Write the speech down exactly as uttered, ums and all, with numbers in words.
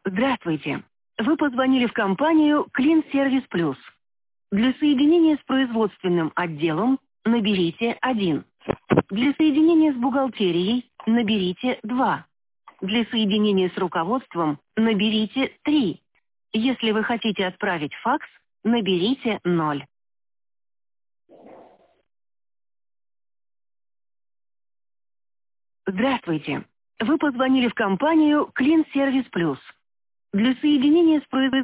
Здравствуйте. Вы позвонили в компанию Clean Service Plus. Для соединения с производственным отделом наберите один. Для соединения с бухгалтерией наберите два. Для соединения с руководством наберите три. Если вы хотите отправить факс, наберите ноль. Здравствуйте. Вы позвонили в компанию Clean Service Plus. Для соединения с производителем